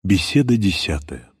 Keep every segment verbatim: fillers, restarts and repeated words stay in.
Беседа десятая.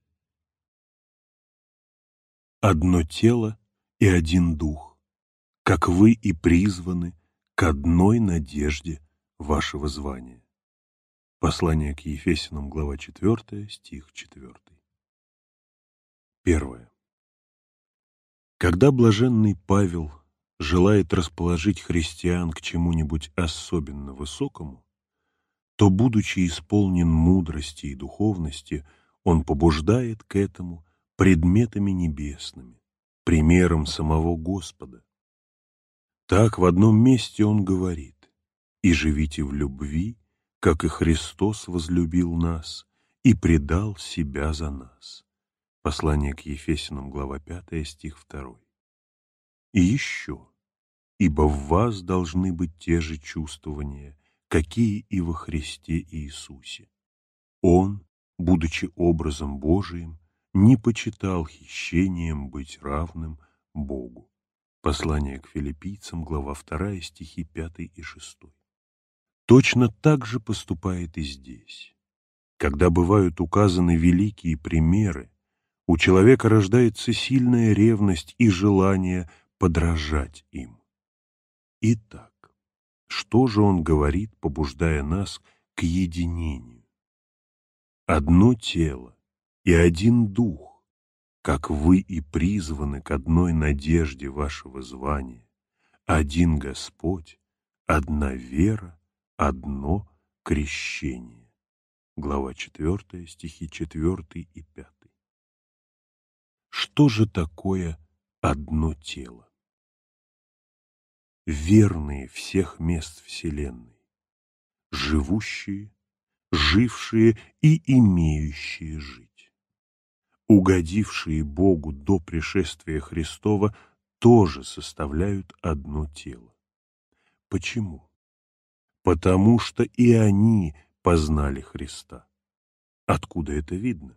Одно тело и один дух, как вы и призваны к одной надежде вашего звания. Послание к Ефесянам, глава четвёртая, стих четвёртый. Первое. Когда блаженный Павел желает расположить христиан к чему-нибудь особенно высокому, то, будучи исполнен мудрости и духовности, он побуждает к этому предметами небесными, примером самого Господа. Так в одном месте он говорит: «И живите в любви, как и Христос возлюбил нас и предал себя за нас». Послание к Ефесянам, глава пятая, стих второй. И еще: «Ибо в вас должны быть те же чувствования, какие и во Христе Иисусе. Он, будучи образом Божиим, не почитал хищением быть равным Богу». Послание к Филиппийцам, глава вторая, стихи пятый и шестой. Точно так же поступает и здесь. Когда бывают указаны великие примеры, у человека рождается сильная ревность и желание подражать им. Итак, что же он говорит, побуждая нас к единению? Одно тело и один дух, как вы и призваны к одной надежде вашего звания, один Господь, одна вера, одно крещение. Глава четвёртая, стихи четвёртый и пятый. Что же такое одно тело? Верные всех мест Вселенной, живущие, жившие и имеющие жить, угодившие Богу до пришествия Христова, тоже составляют одно тело. Почему? Потому что и они познали Христа. Откуда это видно?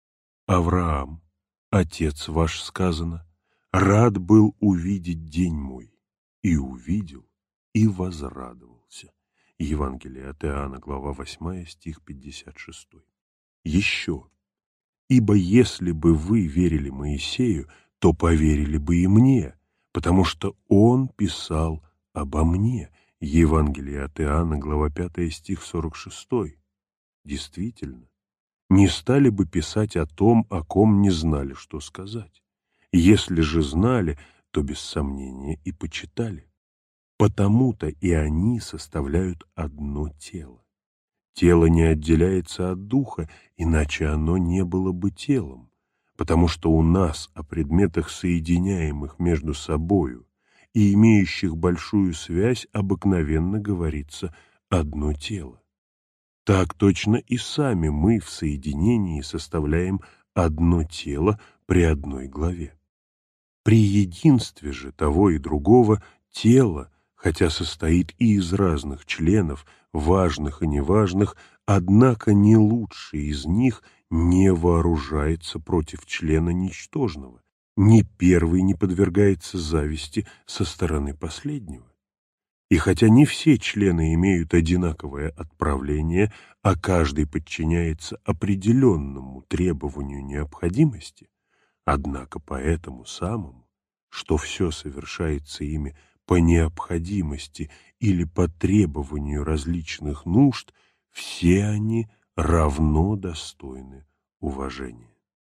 Авраам, отец ваш, сказано, рад был увидеть день мой, и увидел, и возрадовался. Евангелие от Иоанна, глава восьмая, стих пятьдесят шестой. Еще: «Ибо если бы вы верили Моисею, то поверили бы и мне, потому что он писал обо мне». Евангелие от Иоанна, глава пятая, стих сорок шестой. Действительно, не стали бы писать о том, о ком не знали, что сказать. Если же знали, то без сомнения и почитали. Потому-то и они составляют одно тело. Тело не отделяется от духа, иначе оно не было бы телом, потому что у нас о предметах, соединяемых между собою и имеющих большую связь, обыкновенно говорится «одно тело». Так точно и сами мы в соединении составляем одно тело при одной главе. При единстве же того и другого тело, хотя состоит и из разных членов, важных и неважных, однако не лучший из них не вооружается против члена ничтожного, ни первый не подвергается зависти со стороны последнего. И хотя не все члены имеют одинаковое отправление, а каждый подчиняется определенному требованию необходимости, однако по этому самому, что все совершается ими по необходимости или по требованию различных нужд, все они равно достойны уважения.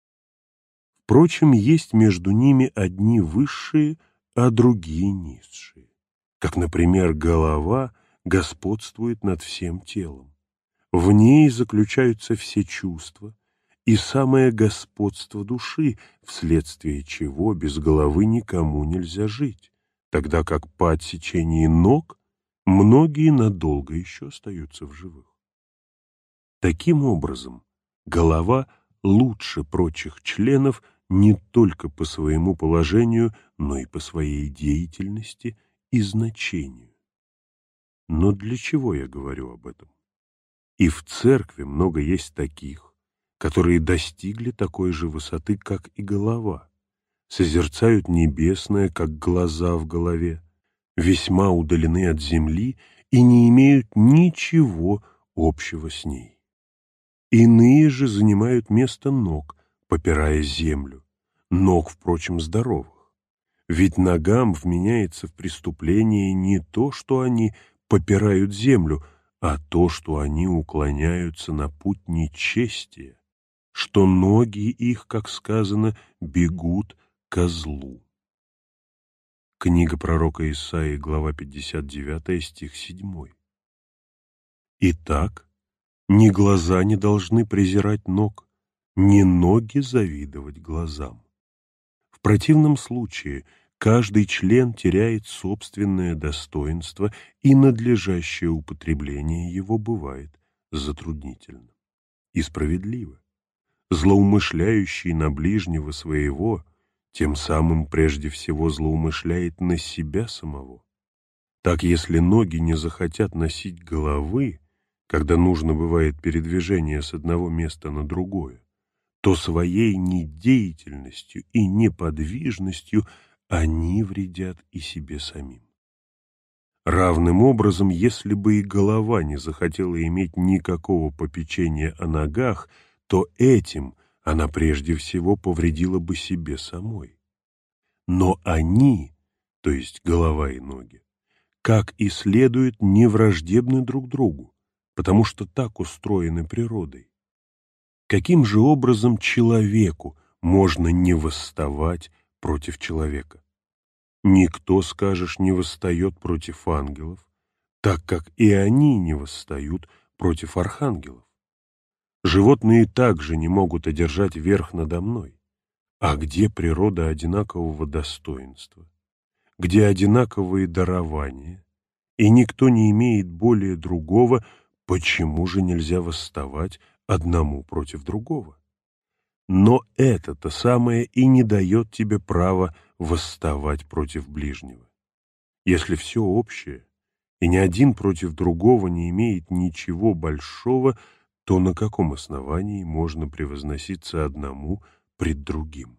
Впрочем, есть между ними одни высшие, а другие низшие. Как, например, голова господствует над всем телом. В ней заключаются все чувства и самое господство души, вследствие чего без головы никому нельзя жить, тогда как по отсечении ног многие надолго еще остаются в живых. Таким образом, голова лучше прочих членов не только по своему положению, но и по своей деятельности и значению. Но для чего я говорю об этом? И в церкви много есть таких, которые достигли такой же высоты, как и голова, созерцают небесное, как глаза в голове, весьма удалены от земли и не имеют ничего общего с ней. Иные же занимают место ног, попирая землю, ног, впрочем, здоровых. Ведь ногам вменяется в преступление не то, что они попирают землю, а то, что они уклоняются на путь нечестия, что ноги их, как сказано, бегут ко злу. Книга пророка Исаии, глава пятьдесят девять, стих семь. Итак, ни глаза не должны презирать ног, ни ноги завидовать глазам. В противном случае каждый член теряет собственное достоинство, и надлежащее употребление его бывает затруднительно. И справедливо. Злоумышляющий на ближнего своего тем самым прежде всего злоумышляет на себя самого. Так, если ноги не захотят носить головы, когда нужно бывает передвижение с одного места на другое, то своей недеятельностью и неподвижностью они вредят и себе самим. Равным образом, если бы и голова не захотела иметь никакого попечения о ногах, то этим она прежде всего повредила бы себе самой. Но они, то есть голова и ноги, как и следует, не враждебны друг другу, потому что так устроены природой. Каким же образом человеку можно не восставать против человека? Никто, скажешь, не восстает против ангелов, так как и они не восстают против архангелов. Животные также не могут одержать верх надо мной. А где природа одинакового достоинства? Где одинаковые дарования? И никто не имеет более другого, почему же нельзя восставать одному против другого? Но это-то самое и не дает тебе права восставать против ближнего. Если все общее, и ни один против другого не имеет ничего большого, то на каком основании можно превозноситься одному пред другим?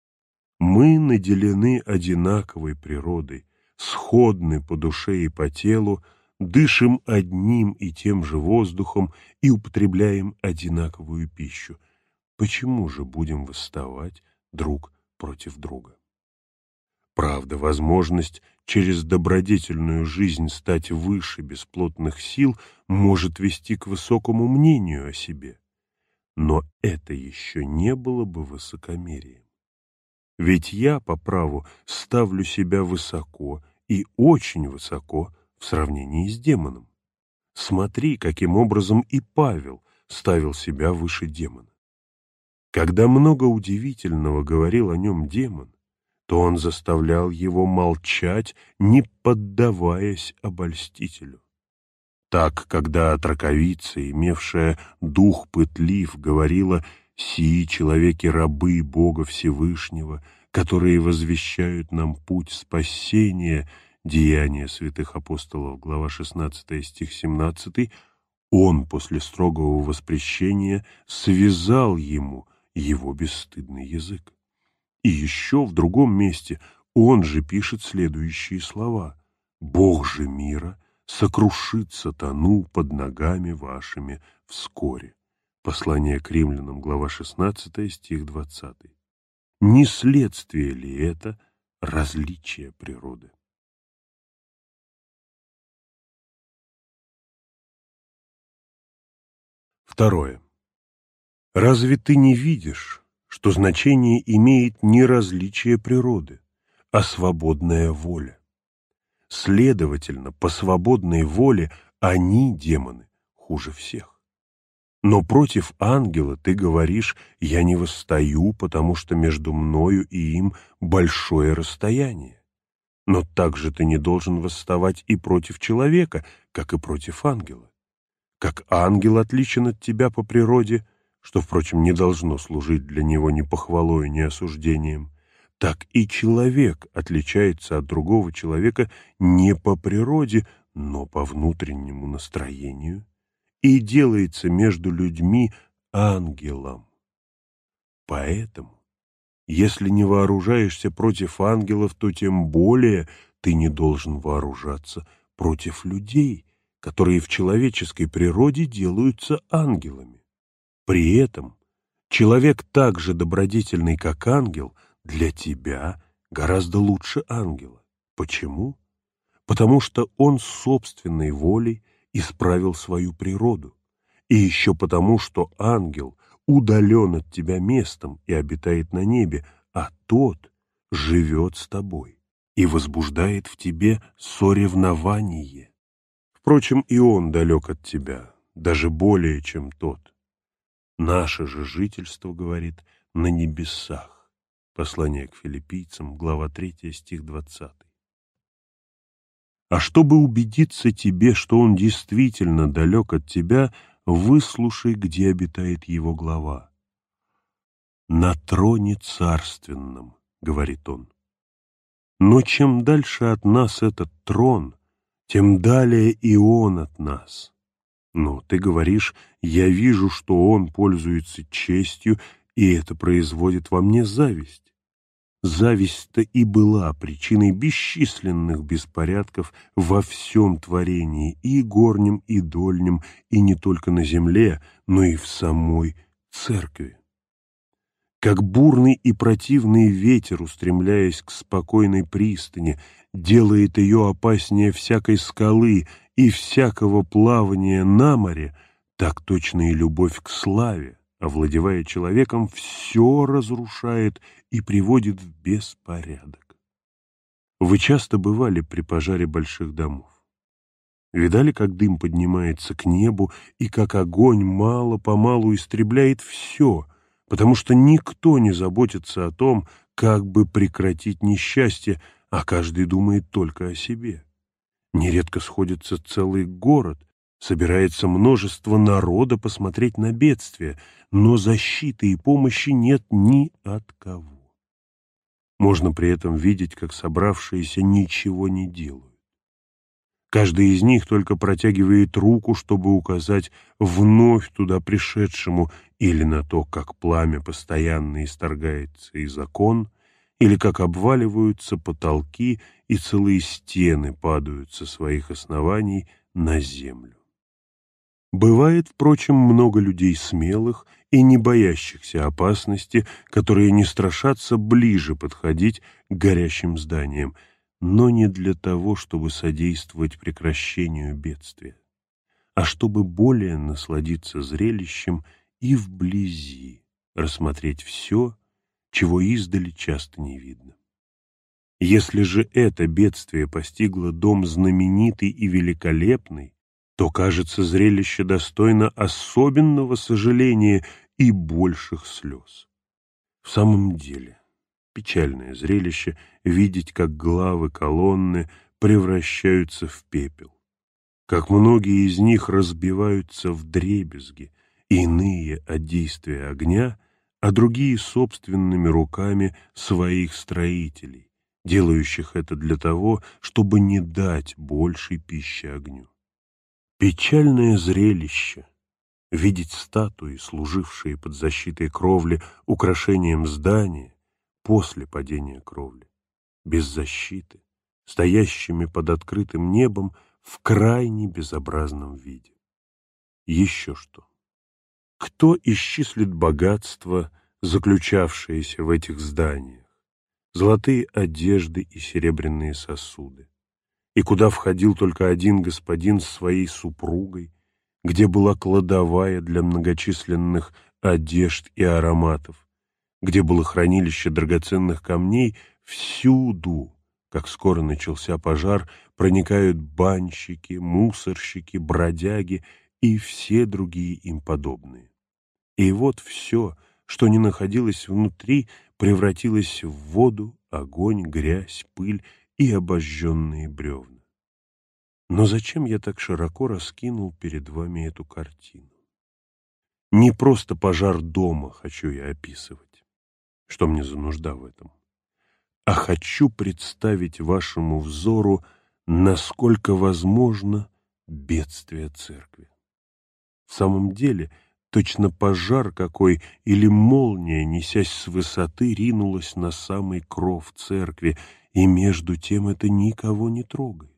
Мы наделены одинаковой природой, сходны по душе и по телу, дышим одним и тем же воздухом и употребляем одинаковую пищу. Почему же будем восставать друг против друга? Правда, возможность через добродетельную жизнь стать выше бесплотных сил может вести к высокому мнению о себе. Но это еще не было бы высокомерием. Ведь я, по праву, ставлю себя высоко и очень высоко в сравнении с демоном. Смотри, каким образом и Павел ставил себя выше демона. Когда много удивительного говорил о нем демон, то он заставлял его молчать, не поддаваясь обольстителю. Так, когда отраковица, имевшая дух пытлив, говорила: «Сии человеки рабы Бога Всевышнего, которые возвещают нам путь спасения», Деяния святых апостолов, глава шестнадцатая, стих семнадцатый, он после строгого воспрещения связал ему его бесстыдный язык. И еще в другом месте он же пишет следующие слова: «Бог же мира сокрушит сатану под ногами вашими вскоре». Послание к римлянам, глава шестнадцатая, стих двадцатый. Не следствие ли это различия природы? Второе. Разве ты не видишь, что значение имеет не различие природы, а свободная воля? Следовательно, по свободной воле они, демоны, хуже всех. Но против ангела ты говоришь: «Я не восстаю, потому что между мною и им большое расстояние». Но также ты не должен восставать и против человека, как и против ангела. Как ангел отличен от тебя по природе, что, впрочем, не должно служить для него ни похвалой, ни осуждением, так и человек отличается от другого человека не по природе, но по внутреннему настроению, и делается между людьми ангелом. Поэтому, если не вооружаешься против ангелов, то тем более ты не должен вооружаться против людей, которые в человеческой природе делаются ангелами. При этом человек так же добродетельный, как ангел, для тебя гораздо лучше ангела. Почему? Потому что он собственной волей исправил свою природу. И еще потому, что ангел удален от тебя местом и обитает на небе, а тот живет с тобой и возбуждает в тебе соревнование. Впрочем, и он далек от тебя, даже более, чем тот. Наше же жительство, говорит, на небесах. Послание к филиппийцам, глава третья, стих двадцатый. А чтобы убедиться тебе, что он действительно далек от тебя, выслушай, где обитает его глава. «На троне царственном», — говорит он. Но чем дальше от нас этот трон, тем далее и он от нас. Но ты говоришь, я вижу, что он пользуется честью, и это производит во мне зависть. Зависть-то и была причиной бесчисленных беспорядков во всем творении, и горнем, и дольнем, и не только на земле, но и в самой церкви. Как бурный и противный ветер, устремляясь к спокойной пристани, делает ее опаснее всякой скалы и всякого плавания на море, так точно и любовь к славе, овладевая человеком, все разрушает и приводит в беспорядок. Вы часто бывали при пожаре больших домов? Видали, как дым поднимается к небу и как огонь мало-помалу истребляет все, потому что никто не заботится о том, как бы прекратить несчастье, а каждый думает только о себе. Нередко сходится целый город, собирается множество народа посмотреть на бедствие, но защиты и помощи нет ни от кого. Можно при этом видеть, как собравшиеся ничего не делают. Каждый из них только протягивает руку, чтобы указать вновь туда пришедшему или на то, как пламя постоянно исторгается из окон, или как обваливаются потолки и целые стены падают со своих оснований на землю. Бывает, впрочем, много людей смелых и не боящихся опасности, которые не страшатся ближе подходить к горящим зданиям, но не для того, чтобы содействовать прекращению бедствия, а чтобы более насладиться зрелищем и вблизи рассмотреть все, чего издали часто не видно. Если же это бедствие постигло дом знаменитый и великолепный, то, кажется, зрелище достойно особенного сожаления и больших слез. В самом деле, печальное зрелище видеть, как главы колонны превращаются в пепел, как многие из них разбиваются вдребезги, иные от действия огня, а другие собственными руками своих строителей, делающих это для того, чтобы не дать большей пищи огню. Печальное зрелище — видеть статуи, служившие под защитой кровли украшением здания после падения кровли, без защиты, стоящими под открытым небом в крайне безобразном виде. Еще что. Кто исчислит богатства, заключавшиеся в этих зданиях, золотые одежды и серебряные сосуды, и куда входил только один господин с своей супругой, где была кладовая для многочисленных одежд и ароматов, где было хранилище драгоценных камней, всюду, как скоро начался пожар, проникают банщики, мусорщики, бродяги и все другие им подобные. И вот все, что не находилось внутри, превратилось в воду, огонь, грязь, пыль и обожженные бревна. Но зачем я так широко раскинул перед вами эту картину? Не просто пожар дома хочу я описывать, что мне за нужда в этом, а хочу представить вашему взору, насколько возможно, бедствие церкви. В самом деле, точно пожар какой или молния, несясь с высоты, ринулась на самый кров церкви, и между тем это никого не трогает.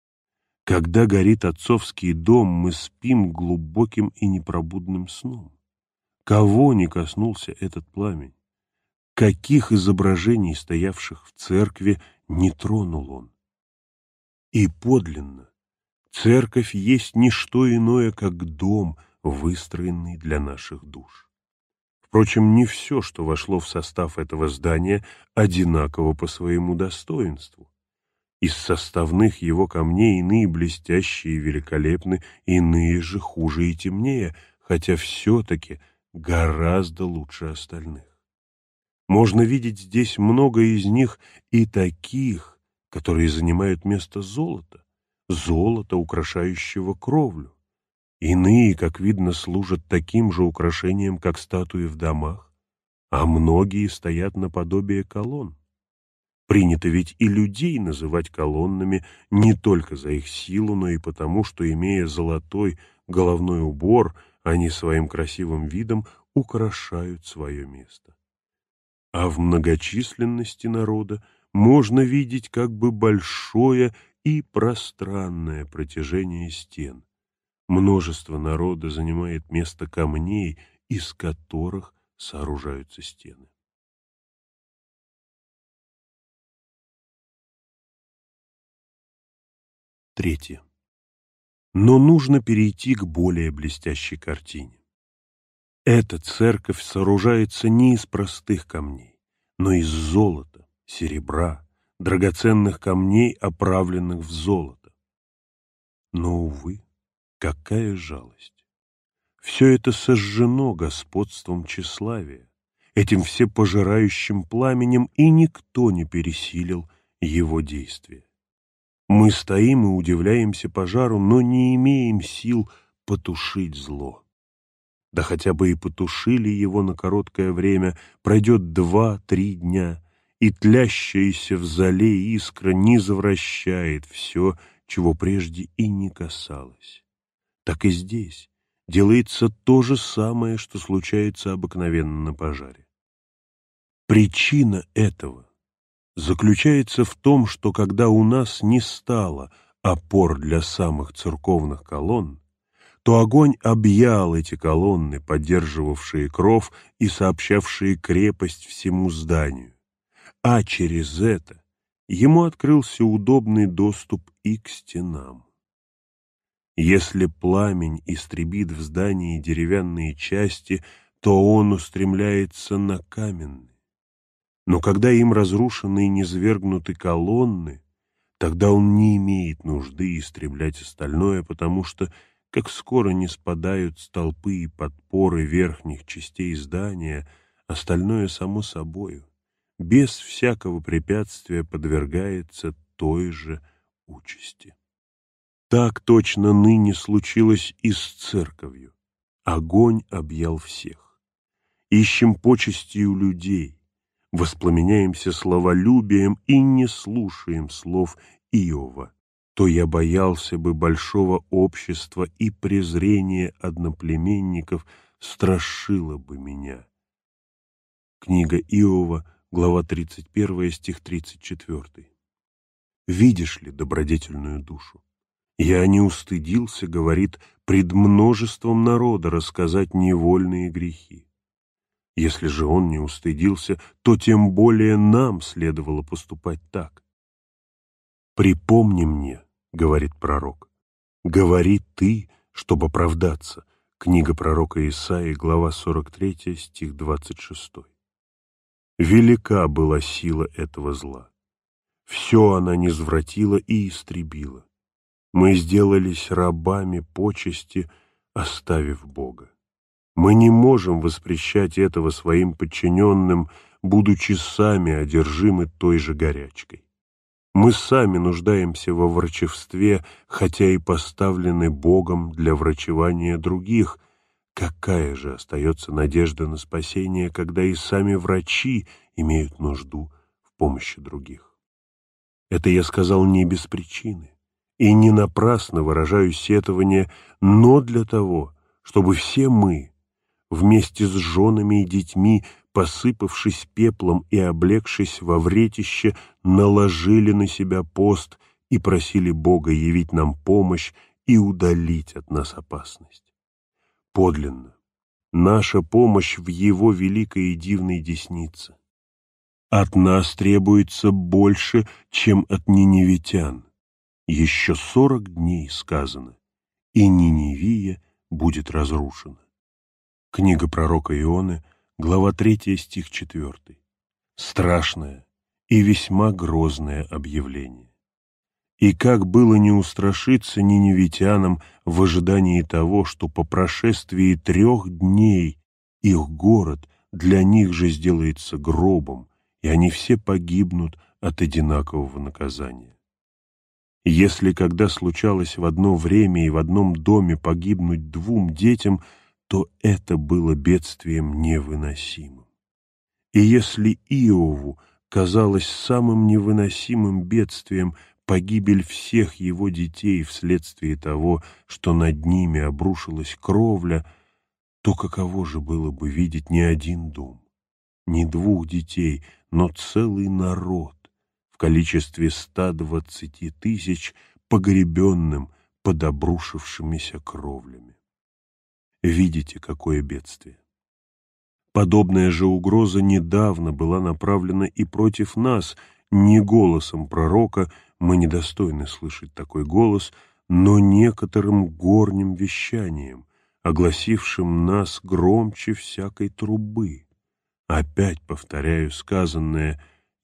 Когда горит отцовский дом, мы спим глубоким и непробудным сном. Кого не коснулся этот пламень? Каких изображений, стоявших в церкви, не тронул он? И подлинно, церковь есть не что иное, как дом, выстроенный для наших душ. Впрочем, не все, что вошло в состав этого здания, одинаково по своему достоинству. Из составных его камней иные блестящие и великолепны, иные же хуже и темнее, хотя все-таки гораздо лучше остальных. Можно видеть здесь много из них и таких, которые занимают место золота, золота, украшающего кровлю. Иные, как видно, служат таким же украшением, как статуи в домах, а многие стоят наподобие колонн. Принято ведь и людей называть колоннами не только за их силу, но и потому, что, имея золотой головной убор, они своим красивым видом украшают свое место. А в многочисленности народа можно видеть как бы большое и пространное протяжение стен. Множество народа занимает место камней, из которых сооружаются стены. Третье. Но нужно перейти к более блестящей картине. Эта церковь сооружается не из простых камней, но из золота, серебра, драгоценных камней, оправленных в золото. Но, увы, какая жалость! Все это сожжено господством тщеславия, этим всепожирающим пламенем, и никто не пересилил его действия. Мы стоим и удивляемся пожару, но не имеем сил потушить зло. Да хотя бы и потушили его на короткое время, пройдет два-три дня, и тлящаяся в золе искра не завращает все, чего прежде и не касалось. Так и здесь делается то же самое, что случается обыкновенно на пожаре. Причина этого заключается в том, что когда у нас не стало опор для самых церковных колонн, то огонь объял эти колонны, поддерживавшие кров и сообщавшие крепость всему зданию, а через это ему открылся удобный доступ и к стенам. Если пламень истребит в здании деревянные части, то он устремляется на каменные. Но когда им разрушены и низвергнуты колонны, тогда он не имеет нужды истреблять остальное, потому что, как скоро не спадают столпы и подпоры верхних частей здания, остальное само собою, без всякого препятствия подвергается той же участи. Так точно ныне случилось и с церковью. Огонь объял всех. Ищем почести у людей, воспламеняемся словолюбием и не слушаем слов Иова, то я боялся бы большого общества, и презрение одноплеменников страшило бы меня. Книга Иова, глава тридцать первая, стих тридцать четвёртый. Видишь ли добродетельную душу? Я не устыдился, говорит, пред множеством народа рассказать невольные грехи. Если же он не устыдился, то тем более нам следовало поступать так. «Припомни мне, — говорит пророк, — говори ты, чтобы оправдаться». Книга пророка Исаии, глава сорок третья, стих двадцать шестой. Велика была сила этого зла. Все она низвратила и истребила. Мы сделались рабами почести, оставив Бога. Мы не можем воспрещать этого своим подчиненным, будучи сами одержимы той же горячкой. Мы сами нуждаемся во врачевстве, хотя и поставлены Богом для врачевания других. Какая же остается надежда на спасение, когда и сами врачи имеют нужду в помощи других? Это я сказал не без причины, и не напрасно выражаю сетование, но для того, чтобы все мы, вместе с женами и детьми, посыпавшись пеплом и облегшись во вретище, наложили на себя пост и просили Бога явить нам помощь и удалить от нас опасность. Подлинно, наша помощь в Его великой и дивной деснице. От нас требуется больше, чем от ниневитян. Еще сорок дней сказано, и Ниневия будет разрушена. Книга пророка Ионы, глава третья, стих четвёртый. Страшное и весьма грозное объявление. И как было не устрашиться ниневитянам в ожидании того, что по прошествии трех дней их город для них же сделается гробом, и они все погибнут от одинакового наказания. Если когда случалось в одно время и в одном доме погибнуть двум детям, то это было бедствием невыносимым. И если Иову казалось самым невыносимым бедствием погибель всех его детей вследствие того, что над ними обрушилась кровля, то каково же было бы видеть не один дом, не двух детей, но целый народ в количестве ста двадцати тысяч погребенным под обрушившимися кровлями. Видите, какое бедствие! Подобная же угроза недавно была направлена и против нас, не голосом пророка, мы недостойны слышать такой голос, но некоторым горним вещанием, огласившим нас громче всякой трубы. Опять повторяю сказанное: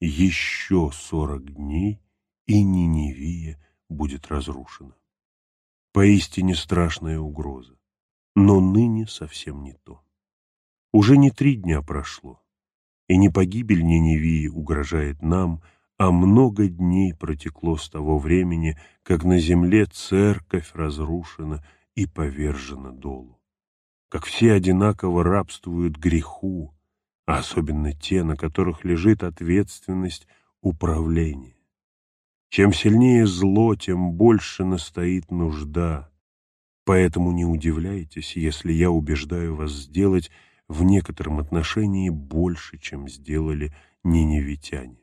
еще сорок дней, и Ниневия будет разрушена. Поистине страшная угроза, но ныне совсем не то. Уже не три дня прошло, и не погибель Ниневии угрожает нам, а много дней протекло с того времени, как на земле церковь разрушена и повержена долу. Как все одинаково рабствуют греху, а особенно те, на которых лежит ответственность управления. Чем сильнее зло, тем больше настоит нужда. Поэтому не удивляйтесь, если я убеждаю вас сделать в некотором отношении больше, чем сделали ниневитяне.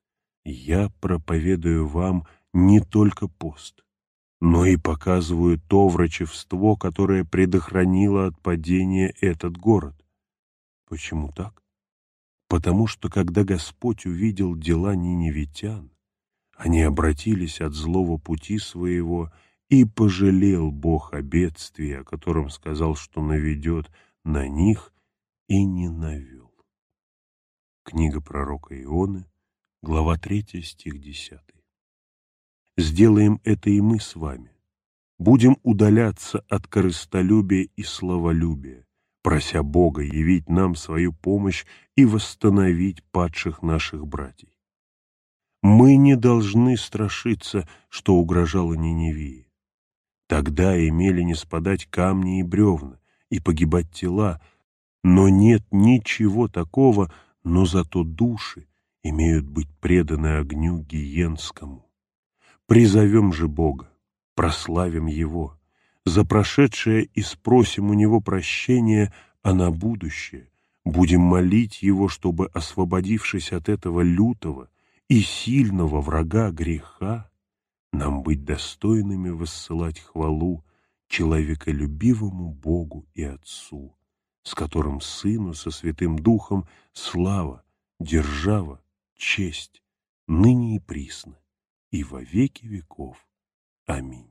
Я проповедую вам не только пост, но и показываю то врачевство, которое предохранило от падения этот город. Почему так? Потому что, когда Господь увидел дела ниневитян, они обратились от злого пути своего, и пожалел Бог о бедствии, о котором сказал, что наведет на них, и не навел. Книга пророка Ионы, глава третья, стих десятый. Сделаем это и мы с вами. Будем удаляться от корыстолюбия и славолюбия, прося Бога явить нам свою помощь и восстановить падших наших братьев. Мы не должны страшиться, что угрожало Ниневии. Тогда имели ниспадать камни и бревна, и погибать тела, но нет ничего такого, но зато души имеют быть преданы огню гиенскому. Призовем же Бога, прославим Его, за прошедшее и спросим у Него прощения, а на будущее будем молить Его, чтобы, освободившись от этого лютого и сильного врага греха, нам быть достойными воссылать хвалу человеколюбивому Богу и Отцу, с которым Сыну со Святым Духом слава, держава, честь, ныне и присно, и во веки веков. Аминь.